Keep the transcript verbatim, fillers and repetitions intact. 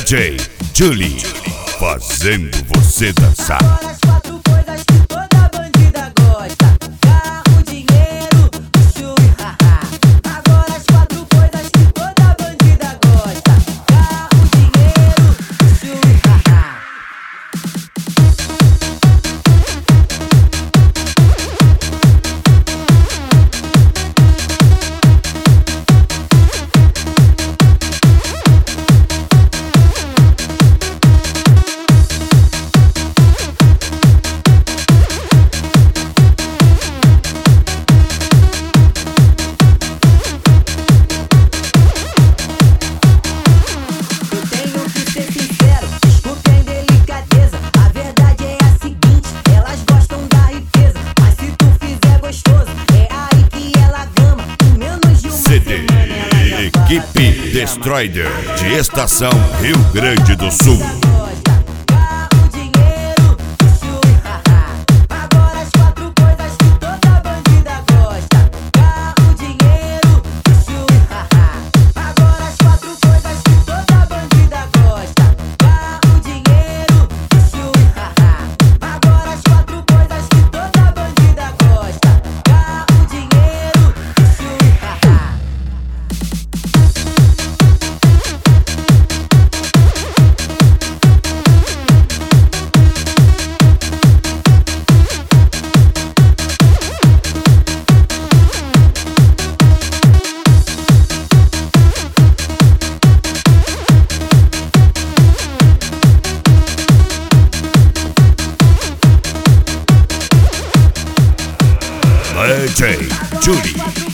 D J Julie, fazendo você dançar. Agora as quatro coisas que toda bandida gosta: carro, dinheiro, luxo e haha. Agora as quatro coisas que toda bandida gosta: carro, dinheiro, luxo e haha. Equipe Destroyer de Estação Rio Grande do Sul. D J Julie.